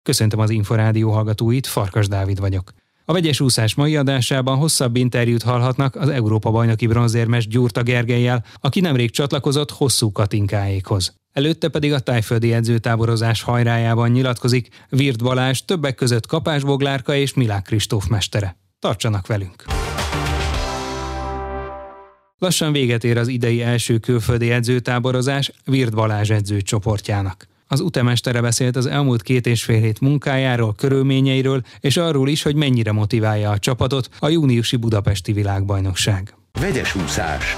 Köszöntöm az Inforádió hallgatóit, Farkas Dávid vagyok. A vegyes úszás mai adásában hosszabb interjút hallhatnak az Európa-bajnoki bronzérmes Gyurta Gergellyel, aki nemrég csatlakozott Hosszú Katinkáékhoz. Előtte pedig a tájföldi edzőtáborozás hajrájában nyilatkozik Wirth Balázs, többek között kapásboglárka és Milák Kristóf mestere. Tartsanak velünk! Lassan véget ér az idei első külföldi edzőtáborozás Wirth Balázs edzőcsoportjának. Az utemestere beszélt az elmúlt 2,5 hét munkájáról, körülményeiről, és arról is, hogy mennyire motiválja a csapatot a júniusi budapesti világbajnokság. Vegyes úszás.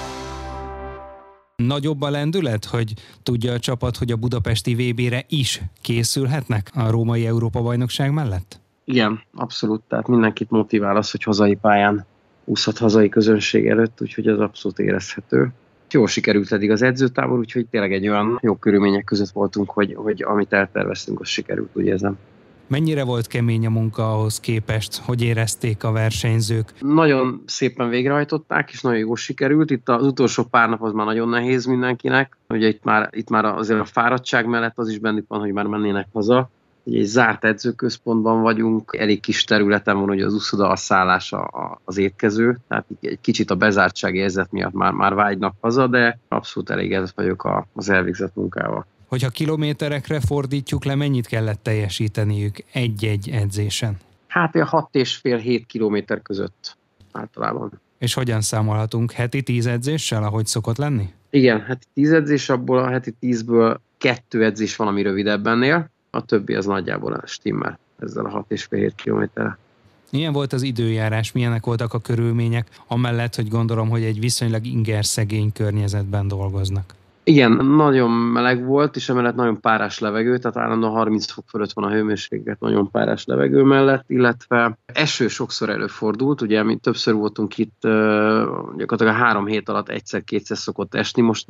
Nagyobb a lendület, hogy tudja a csapat, hogy a budapesti VB-re is készülhetnek a római Európa-bajnokság mellett? Igen, abszolút. Tehát mindenkit motivál az, hogy hazai pályán úszhat hazai közönség előtt, úgyhogy ez abszolút érezhető. Jól sikerült eddig az edzőtábor, úgyhogy tényleg egy olyan jó körülmények között voltunk, hogy amit elterveztünk, az sikerült, úgy érzem. Mennyire volt kemény a munka ahhoz képest, hogy érezték a versenyzők? Nagyon szépen végrehajtották, és nagyon jól sikerült. Itt az utolsó pár nap az már nagyon nehéz mindenkinek. Ugye itt már azért a fáradtság mellett az is bennük van, hogy már mennének haza. Ugye egy zárt edzőközpontban vagyunk, elég kis területen van, hogy az úszoda, a szállás, az étkező, tehát egy kicsit a bezártsági érzet miatt már vágynak haza, de abszolút elégedett vagyok az elvégzett munkával. Hogyha kilométerekre fordítjuk le, mennyit kellett teljesíteniük egy-egy edzésen? Hát 6,5-7 kilométer között általában. És hogyan számolhatunk? Heti 10 edzéssel, ahogy szokott lenni? Igen, heti 10 edzés, abból a heti 10-ből 2 edzés van, ami rövidebb ennél. A többi az nagyjából stimmel ezzel a 6,5-7 kilométerrel. Milyen volt az időjárás, milyenek voltak a körülmények, amellett, hogy gondolom, hogy egy viszonylag ingerszegény környezetben dolgoznak? Igen, nagyon meleg volt, és emellett nagyon párás levegő, tehát állandóan 30 fok fölött van a hőmérséklet nagyon párás levegő mellett, illetve eső sokszor előfordult, ugye mi többször voltunk itt, gyakorlatilag a 3 hét alatt egyszer-kétszer szokott esni, most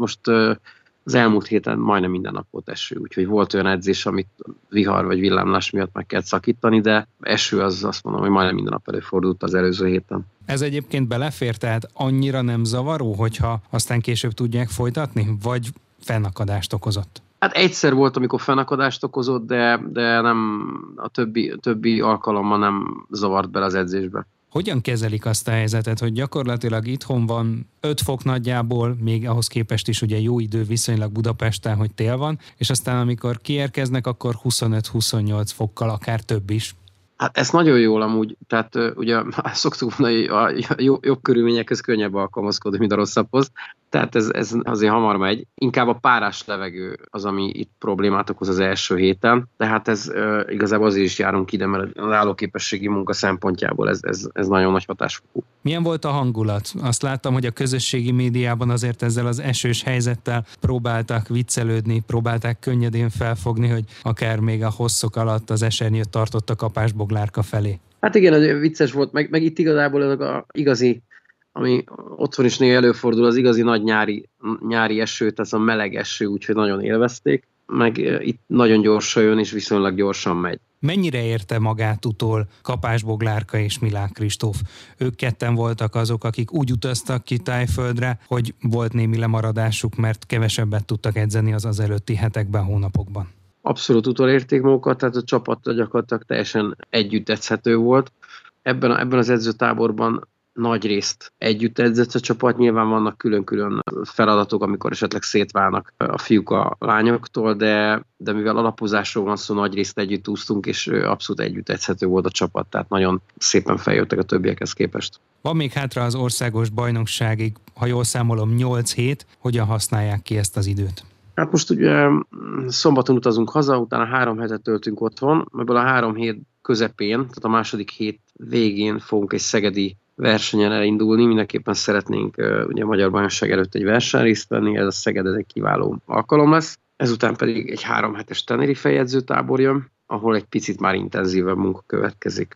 az elmúlt héten majdnem minden nap volt eső, úgyhogy volt olyan edzés, amit vihar vagy villámlás miatt meg kellett szakítani, de eső az azt mondom, hogy majdnem minden nap előfordult az előző héten. Ez egyébként belefér, tehát annyira nem zavaró, hogyha aztán később tudják folytatni, vagy fennakadást okozott? Hát egyszer volt, amikor fennakadást okozott, de nem a többi alkalommal nem zavart bele az edzésbe. Hogyan kezelik azt a helyzetet, hogy gyakorlatilag itthon van 5 fok nagyjából, még ahhoz képest is ugye jó idő viszonylag Budapesten, hogy tél van, és aztán amikor kiérkeznek, akkor 25-28 fokkal, akár több is. Hát ez nagyon jól amúgy, tehát ugye szoktuk mondani, hogy a jobb körülményekhez könnyebb alkalmazkodni, mint a rosszabbhoz, tehát ez azért hamar megy. Inkább a párás levegő az, ami itt problémát okoz az első héten, tehát ez igazából azért is járunk ide, mert az állóképességi munka szempontjából ez nagyon nagy hatásfokú. Milyen volt a hangulat? Azt láttam, hogy a közösségi médiában azért ezzel az esős helyzettel próbáltak viccelődni, próbálták könnyedén felfogni, hogy akár még a hosszok alatt az esernyőt tartott a kapásboglárka felé. Hát igen, ez vicces volt, meg itt igazából ez a igazi, ami otthon is néha előfordul, az igazi nagy nyári eső, tehát a meleg eső, úgyhogy nagyon élvezték, meg itt nagyon gyorsan jön, és viszonylag gyorsan megy. Mennyire érte magát utol kapásboglárka és Milák Kristóf? Ők ketten voltak azok, akik úgy utaztak ki Tájföldre, hogy volt némi lemaradásuk, mert kevesebbet tudtak edzeni az előtti hetekben, hónapokban. Abszolút utolérték magukat, tehát a csapat gyakorlatilag teljesen együtt edzhető volt. Ebben az edzőtáborban nagy részt együtt edzett a csapat, nyilván vannak külön-külön feladatok, amikor esetleg szétválnak a fiúk a lányoktól, de mivel alapozásról van szó, nagy részt együtt úsztunk, és abszolút együtt edzhető volt a csapat, tehát nagyon szépen feljöttek a többiekhez képest. Van még hátra az országos bajnokságig, ha jól számolom, 8 hét, hogyan használják ki ezt az időt? Hát most ugye szombaton utazunk haza, utána 3 hetet töltünk otthon, ebből a 3 hét közepén, tehát a második hét végén fogunk egy szegedi versenyen elindulni, mindenképpen szeretnénk ugye a Magyar Bajnokság előtt egy versenyen részt venni, ez a Szeged egy kiváló alkalom lesz. Ezután pedig egy 3 hetes Tenerife edzőtábor jön, ahol egy picit már intenzívebb munka következik.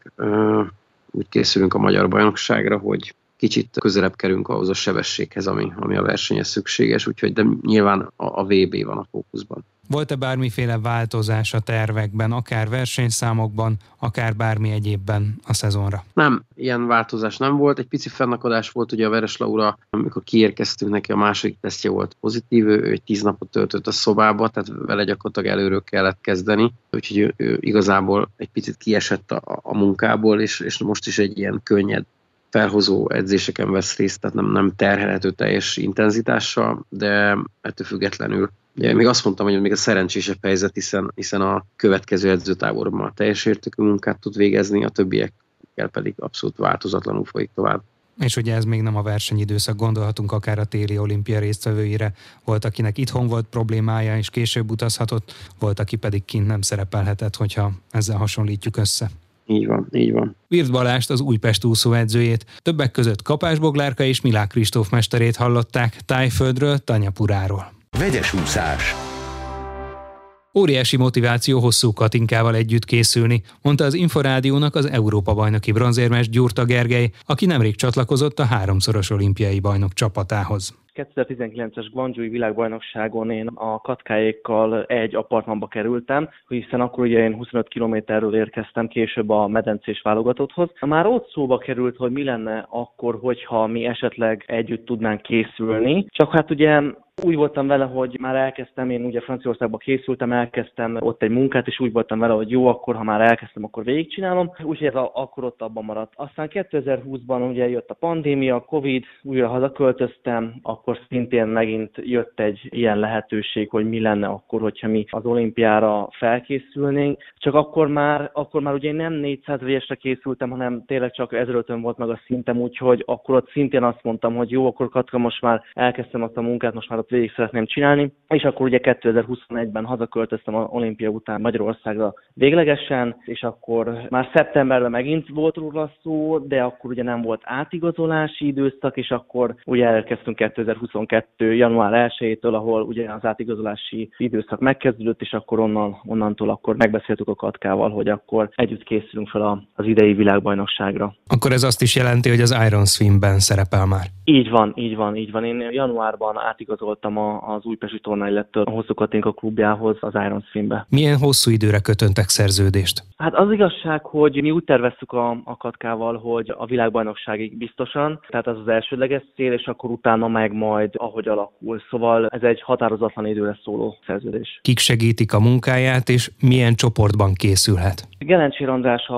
Úgy készülünk a Magyar Bajnokságra, hogy kicsit közelebb kerülünk ahhoz a sebességhez, ami a versenyhez szükséges, úgyhogy de nyilván a VB van a fókuszban. Volt-e bármiféle változás a tervekben, akár versenyszámokban, akár bármi egyébben a szezonra? Nem, ilyen változás nem volt. Egy pici fennakadás volt, ugye a Veres Laura, amikor kiérkeztünk, neki a második tesztje volt pozitív, ő 10 napot töltött a szobába, tehát vele gyakorlatilag előről kellett kezdeni, úgyhogy ő igazából egy picit kiesett a munkából, és most is egy ilyen könnyed felhozó edzéseken vesz részt, tehát nem terhelhető teljes intenzitással, de ettől függetlenül ugye, még azt mondtam, hogy még a szerencsésebb helyzet, hiszen a következő edzőtáborban teljes értékű munkát tud végezni, a többiekkel pedig abszolút változatlanul folyik tovább. És ugye ez még nem a versenyidőszak, gondolhatunk akár a téli olimpia résztvevőire. Volt, akinek itthon volt problémája, és később utazhatott, volt, aki pedig kint nem szerepelhetett, hogyha ezzel hasonlítjuk össze. Így van, így van. Wirth Balást, az Újpest úszóedzőjét, többek között Kapás Boglárka és Milák Kristóf mesterét hallották Tájföldről, Tanyapuráról. Vegyes úszás. Óriási motiváció hosszú Katinkával együtt készülni, mondta az Inforádiónak az Európa-bajnoki bronzérmes Gyurta Gergely, aki nemrég csatlakozott a 3-szoros olimpiai bajnok csapatához. 2019-es Guangzhoui világbajnokságon én a katkáékkal egy apartmanba kerültem, hiszen akkor ugye én 25 kilométerről érkeztem később a medencés válogatotthoz. Már ott szóba került, hogy mi lenne akkor, hogyha mi esetleg együtt tudnánk készülni, csak hát ugye úgy voltam vele, hogy már elkezdtem, én ugye Franciaországba készültem, elkezdtem ott egy munkát, és úgy voltam vele, hogy jó, akkor ha már elkezdtem, akkor végigcsinálom. Úgyhogy ez akkor ott abban maradt. Aztán 2020-ban ugye jött a pandémia, a Covid, újra hazaköltöztem, akkor szintén megint jött egy ilyen lehetőség, hogy mi lenne akkor, hogyha mi az olimpiára felkészülnénk. Csak akkor már ugye én nem 400 vegyesre készültem, hanem tényleg csak 1500 volt meg a szintem, úgyhogy akkor ott szintén azt mondtam, hogy jó, akkor Katka, most már elkezdtem azt a munkát, most már végig szeretném csinálni, és akkor ugye 2021-ben hazaköltöztem az olimpia után Magyarországra véglegesen, és akkor már szeptemberben megint volt róla szó, de akkor ugye nem volt átigazolási időszak, és akkor ugye elkezdtünk 2022. január 1-től, ahol ugye az átigazolási időszak megkezdődött, és akkor onnantól akkor megbeszéltük a Katkával, hogy akkor együtt készülünk fel az idei világbajnokságra. Akkor ez azt is jelenti, hogy az Iron Swimben szerepel már. Így van. Én januárban átigazoltam az újpesti tornaillettől a Hosszú Katinka klubjához, az Iron Swimbe. Milyen hosszú időre kötöntek szerződést? Hát az igazság, hogy mi úgy terveztük a Katkával, hogy a világbajnokságig biztosan, tehát ez az elsődleges cél, és akkor utána meg majd ahogy alakul. Szóval ez egy határozatlan időre szóló szerződés. Kik segítik a munkáját, és milyen csoportban készülhet? Gelencsér András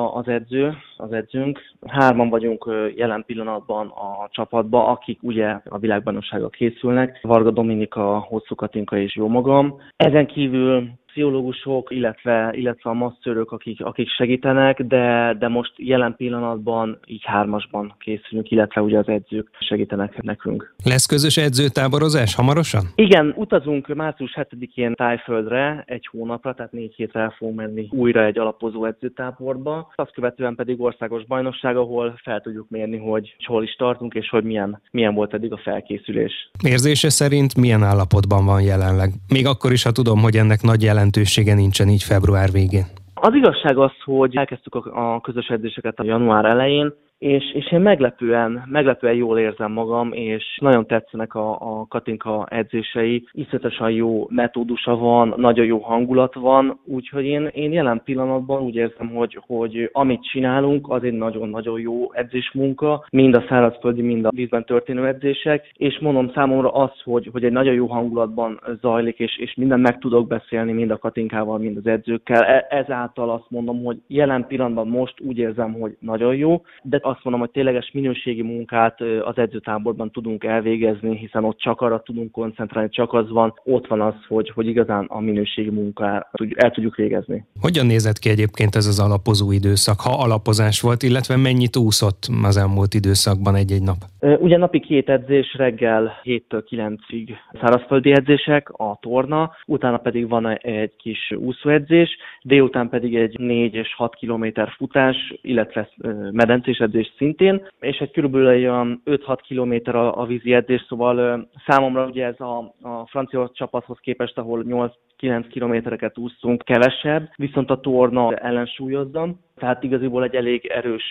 az edzőnk. 3 vagyunk jelen pillanatban a csapatban, akik ugye a világbajnokságra készülnek. Varga Dominika, Hosszú Katinka és jó magam. Ezen kívül pszichológusok, illetve a masszörök, akik segítenek, de most jelen pillanatban így 3-asban készülünk, illetve ugye az edzők segítenek nekünk. Lesz közös edzőtáborozás hamarosan? Igen, utazunk március 7-én Tájföldre egy hónapra, tehát 4 hétre el fogunk menni újra egy alapozó edzőtáborba. Azt követően pedig országos bajnokság, ahol fel tudjuk mérni, hogy hol is tartunk, és hogy milyen volt eddig a felkészülés. Érzése szerint milyen állapotban van jelenleg? Még akkor is, ha tudom, hogy ennek nagy jelentősége nincsen így február végén. Az igazság az, hogy elkezdtük a közös edzéseket a január elején, és én meglepően jól érzem magam, és nagyon tetszenek a Katinka edzései. Iszonyatosan jó metódusa van, nagyon jó hangulat van, úgyhogy én jelen pillanatban úgy érzem, hogy amit csinálunk, az egy nagyon-nagyon jó edzésmunka, mind a szárazföldi, mind a vízben történő edzések, és mondom számomra az, hogy egy nagyon jó hangulatban zajlik, és minden meg tudok beszélni, mind a Katinkával, mind az edzőkkel. Ezáltal azt mondom, hogy jelen pillanatban most úgy érzem, hogy nagyon jó, de azt mondom, hogy tényleges minőségi munkát az edzőtáborban tudunk elvégezni, hiszen ott csak arra tudunk koncentrálni, csak az van, ott van az, hogy igazán a minőségi munkát el tudjuk végezni. Hogyan nézett ki egyébként ez az alapozó időszak, ha alapozás volt, illetve mennyit úszott az elmúlt időszakban egy-egy nap? Ugye napi 2 edzés, reggel 7-től 9-ig szárazföldi edzések, a torna, utána pedig van egy kis úszóedzés, délután pedig egy 4 és 6 kilométer futás, illetve medencés edzés szintén, és egy körülbelül 5-6 kilométer a vízi edzés, szóval számomra ugye ez a francia csapathoz képest, ahol 8-9 kilométereket úsztunk, kevesebb, viszont a torna ellensúlyozza, tehát igaziból egy elég erős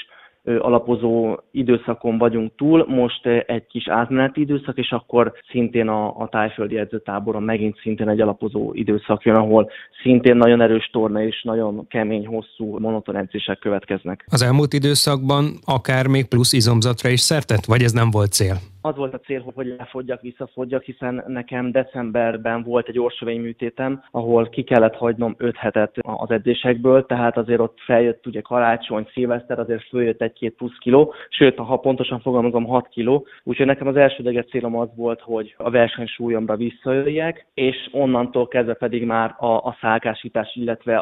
alapozó időszakon vagyunk túl, most egy kis átmeneti időszak, és akkor szintén a tájföldi edzőtáboron megint szintén egy alapozó időszak jön, ahol szintén nagyon erős torna és nagyon kemény, hosszú, monoton edzések következnek. Az elmúlt időszakban akár még plusz izomzatra is szert tett, vagy ez nem volt cél? Az volt a cél, hogy lefogyjak, visszafogyjak, hiszen nekem decemberben volt egy orsövényműtétem, ahol ki kellett hagynom 5 hetet az edzésekből, tehát azért ott feljött ugye karácsony, szilveszter, azért följött 1-2 plusz kiló, sőt, ha pontosan fogalmazom, 6 kiló, úgyhogy nekem az elsődleges célom az volt, hogy a versenysúlyomra visszajöjjek, és onnantól kezdve pedig már a szákásítás, illetve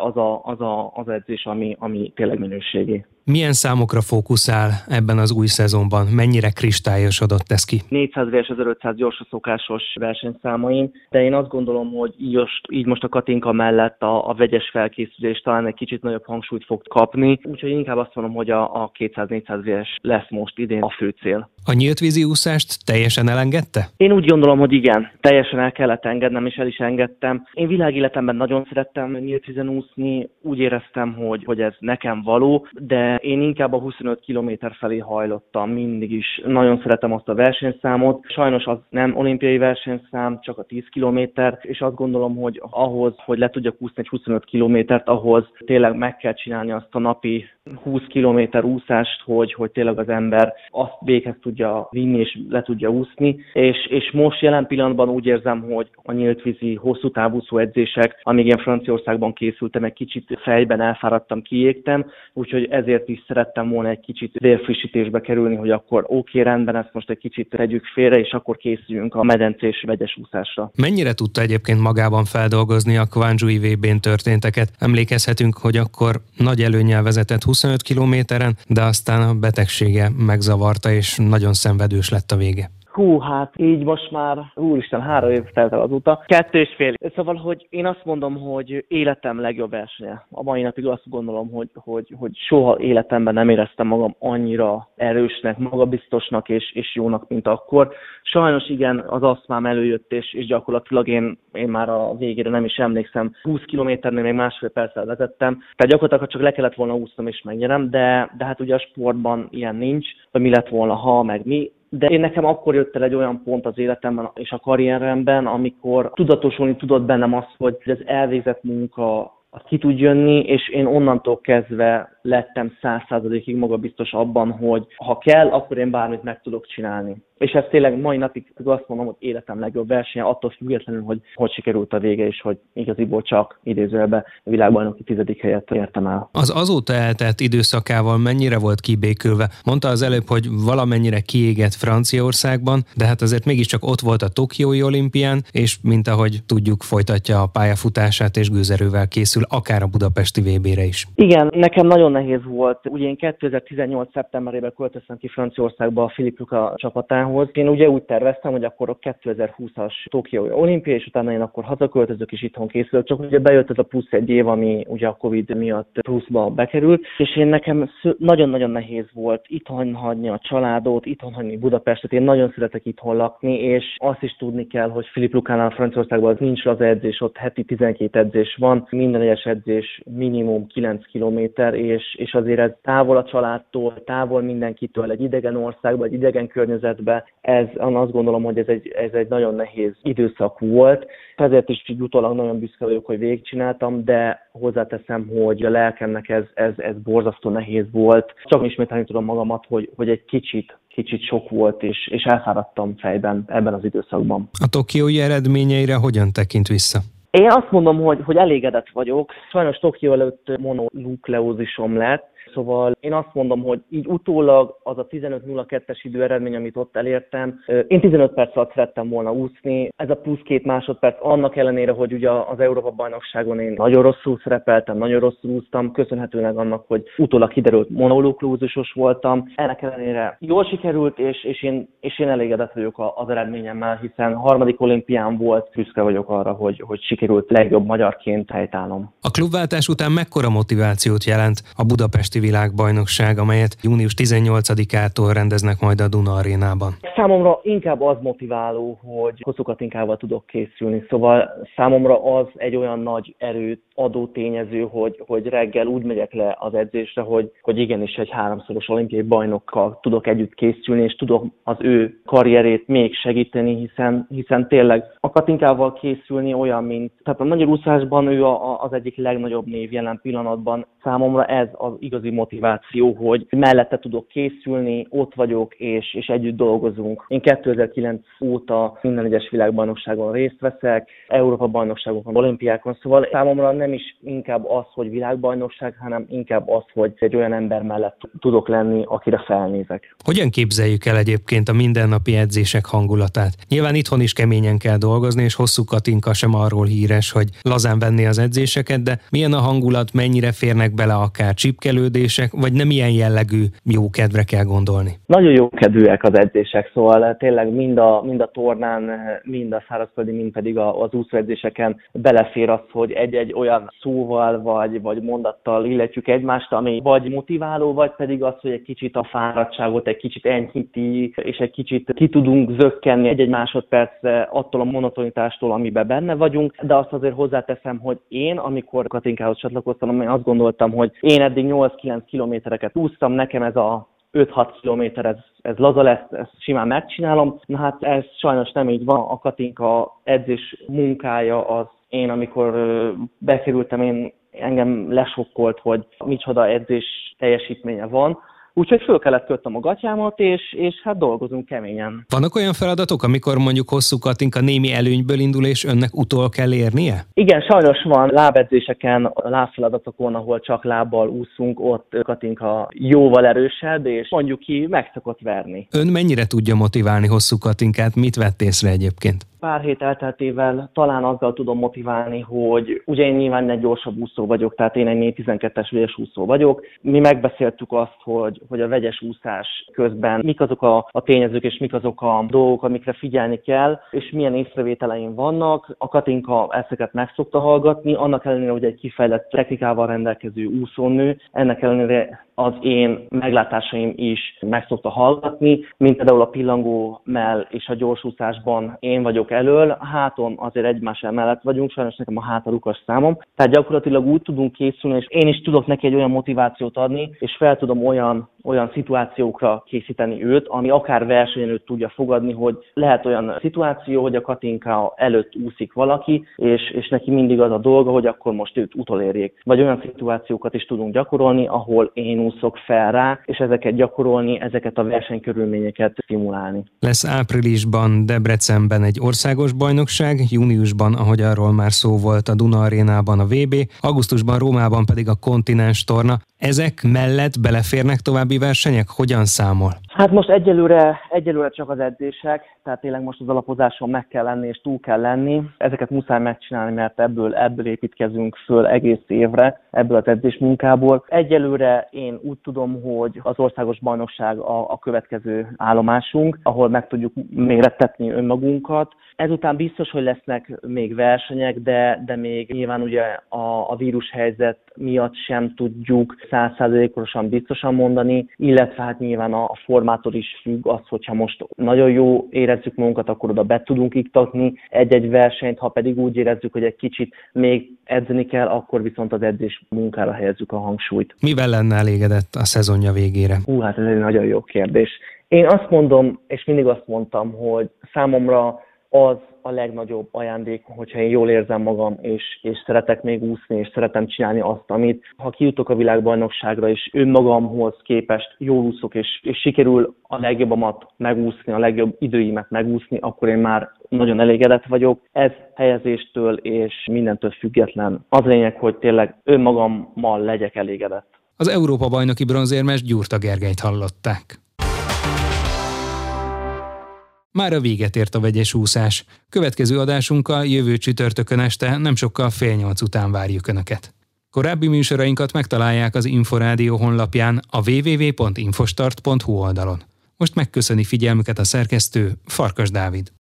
az edzés, ami tényleg minőségi. Milyen számokra fókuszál ebben az új szezonban? Mennyire kristályosodott ez ki? 400 és 1500 gyorsaszokásos versenyszámaim, de én azt gondolom, hogy így most a Katinka mellett a vegyes felkészülés talán egy kicsit nagyobb hangsúlyt fog kapni, úgyhogy inkább azt mondom, hogy a 200-400 VS lesz most idén a fő cél. A nyíltvízi úszást teljesen elengedte? Én úgy gondolom, hogy igen, teljesen el kellett engednem, és el is engedtem. Én világéletemben nagyon szerettem nyíltvízen úszni, úgy éreztem, hogy ez nekem való, de én inkább a 25 km felé hajlottam mindig is. Nagyon szeretem azt a versenyszámot. Sajnos az nem olimpiai versenyszám, csak a 10 km, és azt gondolom, hogy ahhoz, hogy le tudjak úszni egy 25 kilométert, ahhoz tényleg meg kell csinálni azt a napi 20 km úszást, hogy tényleg az ember azt véghez tudja vinni és le tudja úszni. És most jelen pillanatban úgy érzem, hogy a nyíltvízi hosszú távúszó edzések, amíg én Franciaországban készültem, egy kicsit fejben elfáradtam, kiégtem, úgyhogy ezért is szerettem volna egy kicsit vérfrissítésbe kerülni, hogy akkor oké, rendben, ezt most egy kicsit tegyük félre, és akkor készüljünk a medencés vegyes úszásra. Mennyire tudta egyébként magában feldolgozni a Gwangju-i VB-n történteket? Emlékezhetünk, hogy akkor nagy előnnyel vezetett 25 kilométeren, de aztán a betegsége megzavarta, és nagyon szenvedős lett a vége. Hát így most már, úristen, 3 év telt el azóta, 2,5. Szóval, hogy én azt mondom, hogy életem legjobb versenye. A mai napig azt gondolom, hogy soha életemben nem éreztem magam annyira erősnek, magabiztosnak és jónak, mint akkor. Sajnos igen, az asztmám előjött, és gyakorlatilag én már a végére nem is emlékszem. 20 kilométernél még másfél perccel vezettem, tehát gyakorlatilag csak le kellett volna úsznom és megnyerem, de hát ugye a sportban ilyen nincs, hogy mi lett volna, ha, meg mi. De én nekem akkor jött el egy olyan pont az életemben és a karrieremben, amikor tudatosulni tudott bennem az, hogy az elvégzett munka az ki tud jönni, és én onnantól kezdve lettem 100%-ig magabiztos abban, hogy ha kell, akkor én bármit meg tudok csinálni. És ez tényleg mai napig azt mondom, hogy életem legjobb versenye, attól függetlenül, hogy sikerült a vége, és hogy igaziból csak idézőjelben a világbajnoki 10. helyet értem el. Az azóta eltelt időszakával mennyire volt kibékülve? Mondta az előbb, hogy valamennyire kiégett Franciaországban, de hát azért mégiscsak ott volt a Tokiói olimpián, és mint ahogy tudjuk, folytatja a pályafutását, és gőzerővel készül akár a budapesti VB-re is. Igen, nekem nagyon nehéz volt. Ugye én 2018. szeptemberében költöztem ki Franciaországba a Philippe Lucas csapatához. Én ugye úgy terveztem, hogy akkor a 2020-as Tokiói olimpia, és utána én akkor hazaköltözök és itthon készülök. Csak ugye bejött ez a plusz egy év, ami ugye a Covid miatt pluszba bekerült, és én nekem nagyon-nagyon nehéz volt itthon hagyni a családot, itthon hagyni Budapestet. Én nagyon szeretek itthon lakni, és azt is tudni kell, hogy Philippe Lucasnál Franciaországban az nincs az edzés, ott heti 12 edzés van, minden egyes edzés minimum 9 kilométer, és azért ez távol a családtól, távol mindenkitől, egy idegen országban, egy idegen környezetben, azt gondolom, hogy ez egy nagyon nehéz időszak volt. Ezért is így utólag nagyon büszke vagyok, hogy végigcsináltam, de hozzáteszem, hogy a lelkemnek ez borzasztó nehéz volt. Csak ismételni tudom magamat, hogy egy kicsit sok volt, és elfáradtam fejben ebben az időszakban. A tokiói eredményeire hogyan tekint vissza? Én azt mondom, hogy elégedett vagyok. Sajnos Tokió előtt mononukleózisom lett, szóval én azt mondom, hogy így utólag az a 15.02-es időeredmény, amit ott elértem, én 15 perc alatt szerettem volna úszni. Ez a plusz 2 másodperc annak ellenére, hogy ugye az Európa-bajnokságon én nagyon rosszul szerepeltem, nagyon rosszul úsztam, köszönhetőleg annak, hogy utólag kiderült mononukleózisos voltam. Ennek ellenére jól sikerült, és én elégedett vagyok az eredményemmel, hiszen 3. olimpián volt, büszke vagyok arra, hogy sikerült legjobb magyarként helytállnom. A klubváltás után mekkora motivációt jelent a budapesti előtti világbajnokság, amelyet június 18-ától rendeznek majd a Duna Arénában? Számomra inkább az motiváló, hogy hosszú katinkával tudok készülni. Szóval számomra az egy olyan nagy erőt adó tényező, hogy reggel úgy megyek le az edzésre, hogy igenis egy 3-szoros olimpiai bajnokkal tudok együtt készülni, és tudok az ő karrierét még segíteni, hiszen tényleg a katinkával készülni olyan, mint... Tehát a nagyúszásban ő az egyik legnagyobb név jelen pillanatban. Számomra ez az igazi motiváció, hogy mellette tudok készülni, ott vagyok, és együtt dolgozunk. Én 2009 óta minden egyes világbajnokságon részt veszek, Európa-bajnokságokon, olimpiákon, szóval számomra nem is inkább az, hogy világbajnokság, hanem inkább az, hogy egy olyan ember mellett tudok lenni, akire felnézek. Hogyan képzeljük el egyébként a mindennapi edzések hangulatát? Nyilván itthon is keményen kell dolgozni, és Hosszú Katinka sem arról híres, hogy lazán venni az edzéseket, de milyen a hangulat, mennyire férnek bele akár csipkelődések, vagy nem ilyen jellegű jó kedvre kell gondolni? Nagyon jó kedvűek az edzések, szóval tényleg mind a tornán, mind a szárazföldi, mind pedig az úszóedzéseken belefér az, hogy egy olyan szóval vagy mondattal illetjük egymást, ami vagy motiváló, vagy pedig az, hogy egy kicsit a fáradtságot egy kicsit enyhíti, és egy kicsit ki tudunk zökkenni egy másodpercre attól a monotonitástól, amiben benne vagyunk, de azt azért hozzáteszem, hogy én, amikor Katinkához csatlakoztam, én azt gondoltam, hogy én eddig 8-9 kilométereket úsztam, nekem ez a 5-6 kilométer, ez laza lesz, ezt simán megcsinálom. Na hát ez sajnos nem így van. A Katinka edzés munkája az én, amikor bekerültem, engem lesokkolt, hogy micsoda edzés teljesítménye van. Úgyhogy föl kellett kötnem a gatyámat, és hát dolgozunk keményen. Vannak olyan feladatok, amikor mondjuk Hosszú Katinka némi előnyből indul, és önnek utol kell érnie? Igen, sajnos van lábedzéseken, lábfeladatokon, ahol csak lábbal úszunk, ott Katinka jóval erősebb, és mondjuk ki meg szokott verni. Ön mennyire tudja motiválni Hosszú Katinkát? Mit vett észre egyébként? Pár hét elteltével talán azzal tudom motiválni, hogy ugye én nyilván egy gyorsabb úszó vagyok, tehát én egy 4.12-es vegyes úszó vagyok. Mi megbeszéltük azt, hogy a vegyes úszás közben mik azok a tényezők és mik azok a dolgok, amikre figyelni kell, és milyen észrevételeim vannak. A Katinka ezeket meg szokta hallgatni, annak ellenére, hogy egy kifejlett technikával rendelkező úszónő, ennek ellenére az én meglátásaim is meg szokta hallgatni, mint például a pillangó mell és a gyorsúszásban én vagyok elől, háton azért egymás mellett vagyunk, sajnos nekem a hát a lukas számom. Tehát gyakorlatilag úgy tudunk készülni, és én is tudok neki egy olyan motivációt adni, és fel tudom olyan szituációkra készíteni őt, ami akár versenyen őt tudja fogadni, hogy lehet olyan szituáció, hogy a Katinka előtt úszik valaki, és neki mindig az a dolga, hogy akkor most őt utolérjék. Vagy olyan szituációkat is tudunk gyakorolni, ahol én úszok fel rá, és ezeket gyakorolni, ezeket a versenykörülményeket szimulálni. Lesz áprilisban Debrecenben egy országos bajnokság, júniusban, ahogy arról már szó volt, a Duna Arénában a VB, augusztusban Rómában pedig a kontinens torna. Ezek mellett beleférnek további versenyek? Hogyan számol? Hát most egyelőre csak az edzések, tehát tényleg most az alapozáson meg kell lenni és túl kell lenni. Ezeket muszáj megcsinálni, mert ebből építkezünk föl egész évre, ebből az edzésmunkából. Egyelőre én úgy tudom, hogy az országos bajnokság a következő állomásunk, ahol meg tudjuk mérettetni önmagunkat. Ezután biztos, hogy lesznek még versenyek, de még nyilván ugye a vírushelyzet miatt sem tudjuk 100%-osan biztosan mondani, illetve hát nyilván a formától is függ az, hogyha most nagyon jó érezzük magunkat, akkor oda be tudunk iktatni egy-egy versenyt, ha pedig úgy érezzük, hogy egy kicsit még edzeni kell, akkor viszont az edzés munkára helyezzük a hangsúlyt. Mivel lenne elégedett a szezonja végére? Hát ez egy nagyon jó kérdés. Én azt mondom, és mindig azt mondtam, hogy számomra az a legnagyobb ajándék, hogyha én jól érzem magam, és szeretek még úszni, és szeretem csinálni azt, amit. Ha kijutok a világbajnokságra, és önmagamhoz képest jól úszok, és sikerül a legjobbamat megúszni, a legjobb időimet megúszni, akkor én már nagyon elégedett vagyok. Ez helyezéstől és mindentől független. Az lényeg, hogy tényleg önmagammal legyek elégedett. Az Európa-bajnoki bronzérmes Gyurta Gergelyt hallották. Mára véget ért a vegyes úszás. Következő adásunkkal jövő csütörtökön este nem sokkal 7:30 után várjuk Önöket. Korábbi műsorainkat megtalálják az Inforádió honlapján, a www.infostart.hu oldalon. Most megköszöni figyelmüket a szerkesztő, Farkas Dávid.